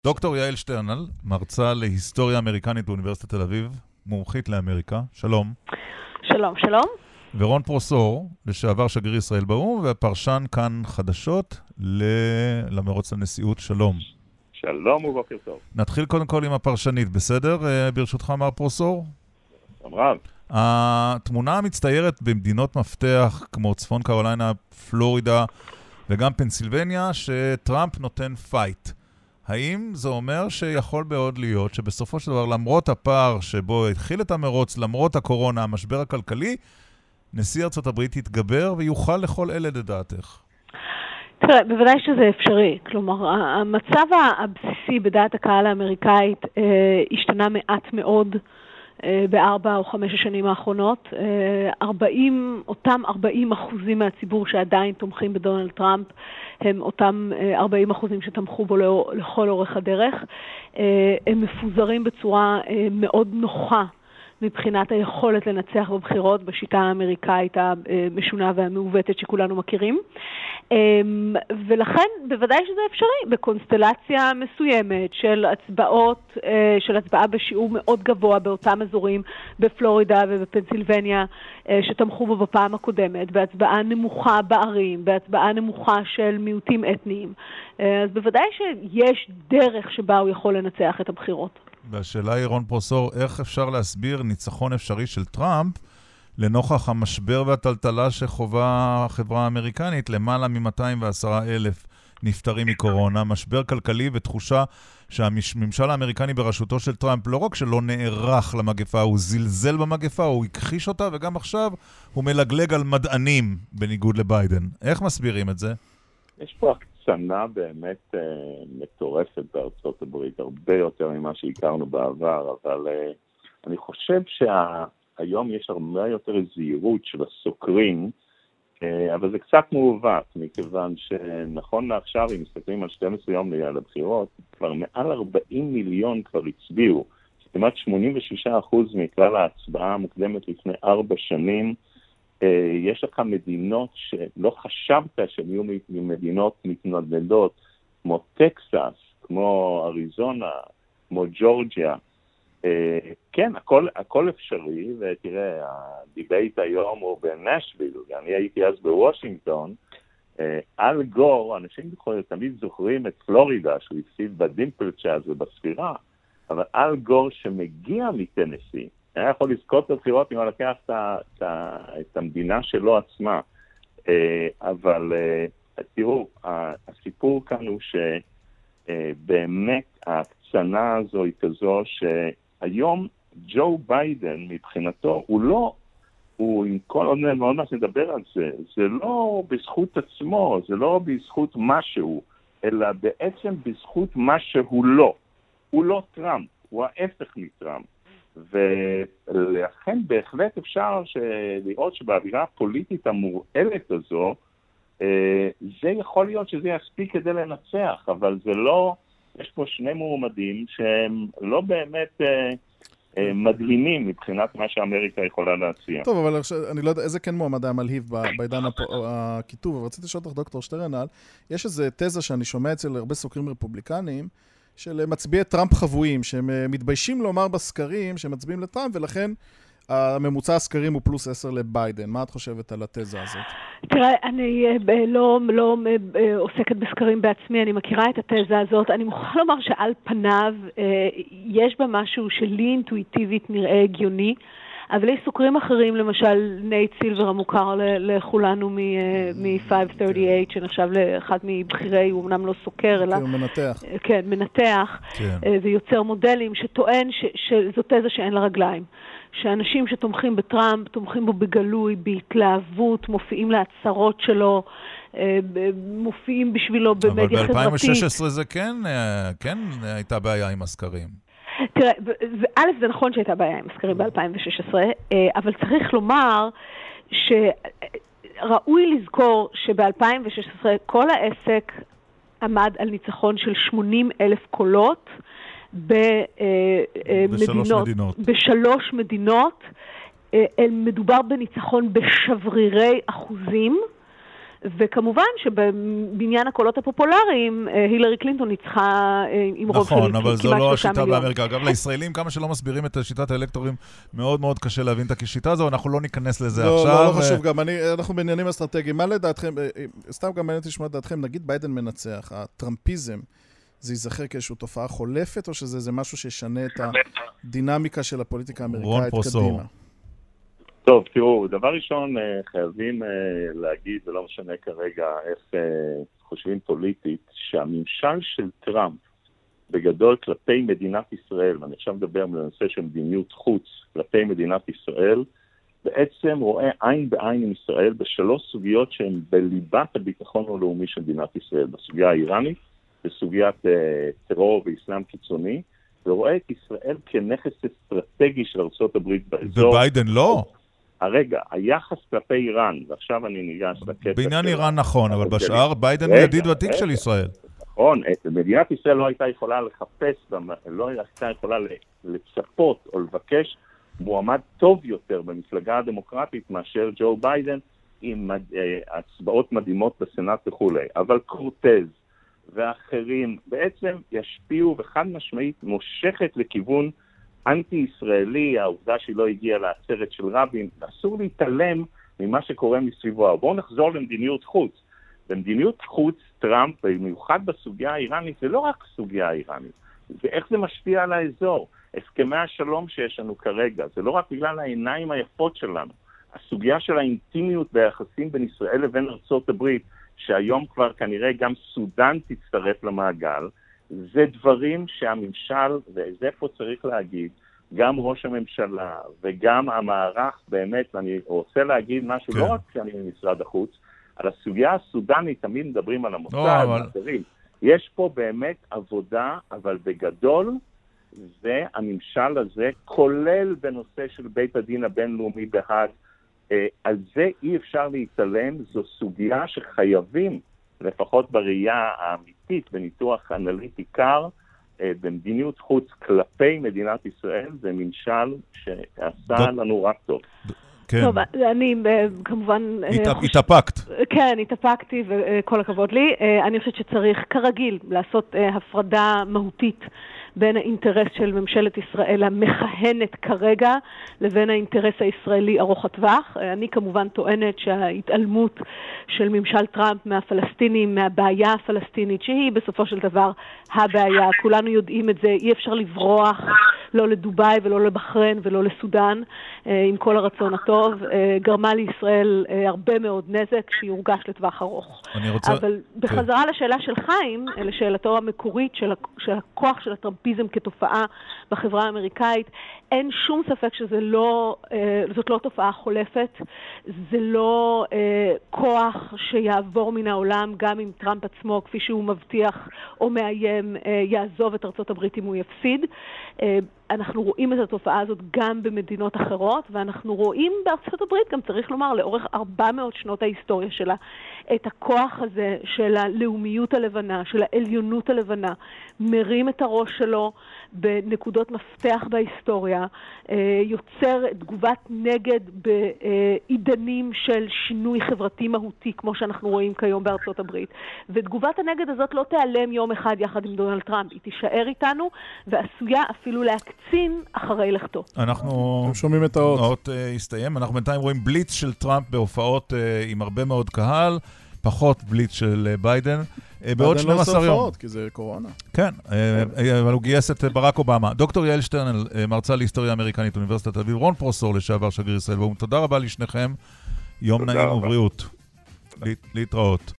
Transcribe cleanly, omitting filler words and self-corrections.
דוקטור יעל שטרנל, מרצה להיסטוריה אמריקנית באוניברסיטת תל אביב, מומחית לאמריקה. שלום. שלום, שלום. ורון פרוסור, לשעבר שגריר ישראל באו"ם, והפרשן כאן חדשות למרוץ לנשיאות. שלום. שלום ובוקר טוב. נתחיל קודם כל עם הפרשנית, בסדר? ברשותך, מר פרוסור? אמרב. התמונה המצטיירת במדינות מפתח, כמו צפון קרוליינה, פלורידה וגם פנסילבניה, שטראמפ נותן פייט. האם זה אומר שיכול מאוד להיות שבסופו של דבר, למרות הפער שבו התחיל את המרוץ, למרות הקורונה, המשבר הכלכלי, נשיא ארצות הברית יתגבר ויוכל לכל אלה לדעתך? תראה, בוודאי שזה אפשרי. כלומר, המצב הבסיסי בדעת הקהל האמריקאית השתנה מעט מאוד בארבע או 5 השנים האחרונות. אותם 40% מהציבור שעדיין תומכים בדונלד טראמפ, הם אותם 40% שתמכו בו לכל אורך הדרך. הם מפוזרים בצורה מאוד נוחה מבחינת היכולת לנצח בבחירות בשיטה האמריקאית המשונה והמעוותת שכולנו מכירים. ולכן בוודאי שזה אפשרי בקונסטלציה מסוימת של הצבעה בשיעור מאוד גבוה באותם אזורים בפלורידה ובפנסילבניה שתמכו בו בפעם הקודמת, בהצבעה נמוכה בערים, בהצבעה נמוכה של מיעוטים אתניים. אז בוודאי שיש דרך שבה הוא יכול לנצח את הבחירות. והשאלה היא, רון פרוסור, איך אפשר להסביר ניצחון אפשרי של טראמפ לנוכח המשבר והטלטלה שחובה החברה האמריקנית? למעלה מ-210,000 נפטרים מקורונה, משבר כלכלי ותחושה שהממשל האמריקני בראשותו של טראמפ לא רק שלא נערך למגפה, הוא זלזל במגפה, הוא הכחיש אותה, וגם עכשיו הוא מלגלג על מדענים בניגוד לביידן. איך מסבירים את זה? יש פה הקצנה באמת מטורפת בארצות הברית, הרבה יותר ממה שהכרנו בעבר, אבל אני חושב שהיום יש הרבה יותר זהירות של הסוקרים, אבל זה קצת מעוות, מכיוון שנכון לעכשיו, אם מסתכלים על 12 יום לבחירות, כבר מעל 40 מיליון כבר הצביעו, זאת אומרת 86% מכלל ההצבעה המוקדמת לפני 4 שנים, יש לך מדינות שלא חשבת שהן יהיו מדינות מתנדנדות, כמו טקסס, כמו אריזונה, כמו ג'ורג'יה. כן, הכל אפשרי, ותראה, הדיבייט היום הוא בנשוויל, אני הייתי אז בוושינגטון, אל גור, אנשים תמיד זוכרים את פלורידה, שהוא הפסיד בדימפלצ'אז ובספירה, אבל אל גור שמגיע מטנסי, היה יכול לזכות בבחירות אם הוא לקח את המדינה שלו עצמה. אבל תראו, הסיפור כאן הוא שבאמת ההקצנה הזו היא כזו שהיום ג'ו ביידן מבחינתו הוא עם כל עוד מאוד מה שנדבר על זה, זה לא בזכות עצמו, זה לא בזכות משהו, אלא בעצם בזכות מה שהוא לא. הוא לא טראמפ, הוא ההפך מטראמפ. ולכן בהחלט אפשר לראות שבאווירה הפוליטית המורעלת הזו, זה יכול להיות שזה יספיק כדי לנצח, אבל זה לא, יש פה 2 מועמדים שהם לא באמת מדהימים מבחינת מה שאמריקה יכולה להציע. טוב, אבל אני לא יודע איזה כן מועמד היה מלהיב בעידן הכיתוב, אבל רציתי לשאול אותך דוקטור שטרנל, יש איזו תזה שאני שומע אצל הרבה סוקרים רפובליקנים, של מצביעי טראמפ חבויים, שהם מתביישים לומר בסקרים שהם מצביעים לטראמפ, ולכן הממוצע הסקרים הוא +10 לביידן. מה את חושבת על התזה הזאת? תראה, אני לא עוסקת בסקרים בעצמי, אני מכירה את התזה הזאת. אני מוכרחה לומר שעל פניו יש בה משהו שלי אינטואיטיבית נראה הגיוני, אבל יש סוקרים אחרים, למשל נייט סילבר המוכר לכולנו מ-538, שנחשב לאחד מבחירי, הוא אמנם לא סוקר, אלא... הוא מנתח. כן, מנתח, ויוצר מודלים, שטוען שזו תזה שאין לה רגליים. שאנשים שתומכים בטראמפ, תומכים בו בגלוי, בהתלהבות, מופיעים להצהרות שלו, מופיעים בשבילו במדיה חברתית. אבל ב-2016 זה כן הייתה בעיה עם הסקרים. תראה, א', זה נכון שהייתה בעיה עם הסקרים ב-2016, אבל צריך לומר שראוי לזכור שב-2016 כל העסק עמד על ניצחון של 80,000 קולות בשלוש מדינות. מדובר בניצחון בשברירי אחוזים, וכמובן שבבניין הקולות הפופולריים, הילרי קלינטון ניצחה עם רוב של כמעט 3 מיליון. נכון, אבל זו לא השיטה באמריקה. אגב, לישראלים, כמה שלא מסבירים את שיטת האלקטורים, מאוד מאוד קשה להבין את השיטה הזו, אנחנו לא ניכנס לזה עכשיו. לא חשוב, גם אנחנו בעניינים אסטרטגיים. מה לדעתכם, סתם גם מעניין לשמוע את דעתכם, נגיד ביידן מנצח, הטראמפיזם, זה ייזכר כאיזושהי תופעה חולפת, או שזה משהו שישנה את הדינמיקה של הפוליטיקה האמריקאית קדימה? טוב, תראו, דבר ראשון חייבים להגיד, ולא משנה כרגע איך חושבים פוליטית, שהממשל של טראמפ בגדול כלפי מדינת ישראל, ואני עכשיו מדבר בנושא של מדיניות חוץ כלפי מדינת ישראל, בעצם רואה עין בעין עם ישראל בשלוש סוגיות שהן בליבת הביטחון הלאומי של מדינת ישראל, בסוגיה האיראנית, בסוגיית טרור ואסלאם קיצוני, ורואה את ישראל כנכס אסטרטגי של ארצות הברית באזור. וביידן לא? הרגע, היחס כלפי איראן, ועכשיו אני ניגש לקטע. בעניין איראן נכון, אבל בשאר ביידן הוא ידיד ותיק של ישראל. נכון, מדינת ישראל לא הייתה יכולה לחפש, לא הייתה יכולה לצפות או לבקש מועמד טוב יותר במפלגה הדמוקרטית מאשר ג'ו ביידן, עם הצבעות מדהימות בסנאט וכו'. אבל קורטז ואחרים בעצם ישפיעו וחד משמעית מושכת לכיוון אנטי-ישראלי, העובדה שהיא לא הגיעה לעצרת של רבין, אסור להתעלם ממה שקורה מסביבו. בואו נחזור למדיניות חוץ. במדיניות חוץ, טראמפ, במיוחד בסוגיה האיראנית, זה לא רק סוגיה האיראנית, זה איך זה משפיע על האזור. הסכמי השלום שיש לנו כרגע, זה לא רק בגלל העיניים היפות שלנו. הסוגיה של האינטימיות ביחסים בין ישראל לבין ארצות הברית, שהיום כבר כנראה גם סודן תצטרף למעגל, זה דברים שהממשל, וזה פה צריך להגיד, גם ראש הממשלה וגם המערך באמת, ואני רוצה להגיד משהו, לא רק שאני ממשרד החוץ, על הסוגיה הסודנית, תמיד מדברים על המוצא, יש פה באמת עבודה, אבל בגדול, זה הממשל הזה, כולל בנושא של בית הדין הבינלאומי בהאג, על זה אי אפשר להתעלם, זו סוגיה שחייבים, לפחות בראייה האמיתית, בניתוח אנליטי קר, במדיניות חוץ כלפי מדינת ישראל, זה ממשל שעשה לנו רק טוב. טוב, אני כמובן... התאפקת. כן, התאפקתי וכל הכבוד לי. אני חושבת שצריך כרגיל לעשות הפרדה מהותית בין האינטרס של ממשלת ישראל המכהנת כרגע לבין האינטרס הישראלי ארוך הטווח. אני כמובן טוענת שההתעלמות של ממשל טראמפ מהפלסטינים, מהבעיה הפלסטינית, שהיא בסופו של דבר הבעיה, כולנו יודעים את זה, אי אפשר לברוח לא לדובאי ולא לבחריין ולא לסודן, עם כל הרצון הטוב, גרמה לישראל הרבה מאוד נזק שיורגש לטווח ארוך. אבל בחזרה לשאלה של חיים, לשאלתו המקורית של הכוח של הטראמפיזם כתופעה בחברה האמריקאית, אין שום ספק זאת לא תופעה חולפת, זה לא כוח שיעבור מן העולם, גם אם טראמפ עצמו, כפי שהוא מבטיח או מאיים, יעזוב את ארצות הברית אם הוא יפסיד. אנחנו רואים את התופעה הזאת גם במדינות אחרות, ואנחנו רואים בארצות הברית, גם צריך לומר, לאורך 400 שנות ההיסטוריה שלה, את הכוח הזה של הלאומיות הלבנה, של העליונות הלבנה, מרים את הראש שלו בנקודות מפתח בהיסטוריה, יוצר תגובת נגד בעידנים של שינוי חברתי מהותי, כמו שאנחנו רואים כיום בארצות הברית. ותגובת הנגד הזאת לא תיעלם יום אחד יחד עם דונלד טראמפ, היא תישאר איתנו, ועשויה אפילו להקצין אחרי לכתו. אנחנו שומעים את האות. הסתיים, אנחנו בינתיים רואים בליץ של טראמפ בהופעות עם הרבה מאוד קהל, פחות בליץ של ביידן. בעוד 12 יום. כי זה קורונה. כן, אבל הוא גייס את ברק אובמה. דוקטור יעל שטרנל, מרצה להיסטוריה אמריקנית, אוניברסיטת תל אביב, רון פרופסור לשעבר שגריר ישראל, תודה רבה לשניכם, יום נעים ובריאות. להתראות.